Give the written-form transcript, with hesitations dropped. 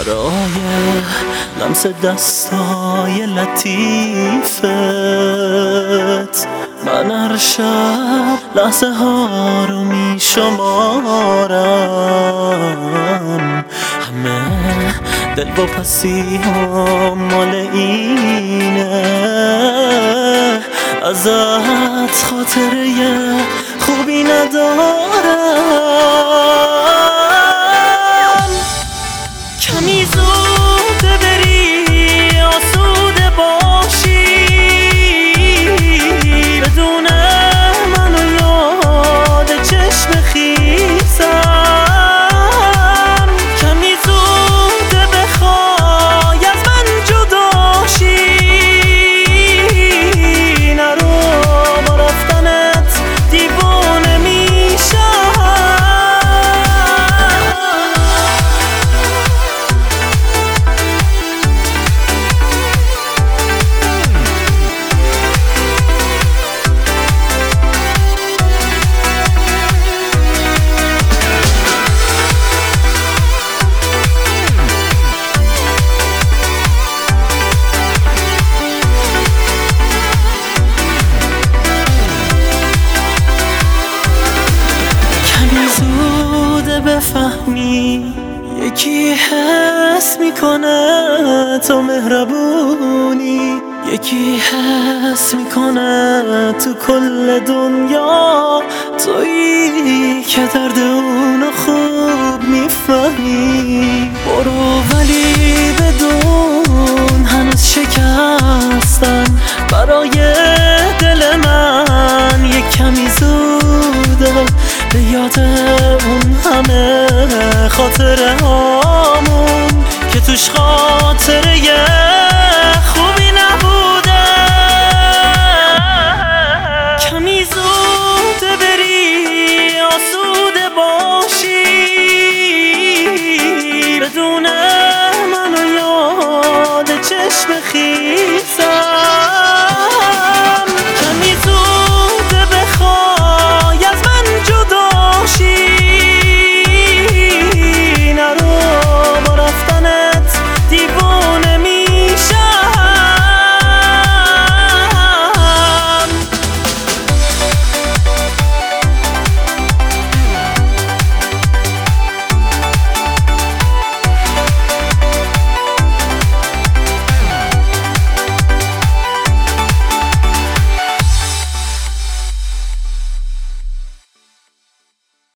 برای لمس دستای لطیفت من هر شب لحظه ها رو می شمارم. همه دل و پسی ها مال اینه، ازت خاطره خوبی ندارم. کمی زود بری آسوده باشی بدون من و یاد چشم خیسم. کمی زود بخوای از من جدا شی، نرو با رفتنت دیوانه میشم. بفهمی یکی حس میکنه تو مهربونی، یکی حس میکنه تو کل دنیا تویی که درد اونو خوب میفهمی. برو ولی بدون هنوز شکستن برای دل من یک کمی زوده به یاد اون همه خاطره هامون که توش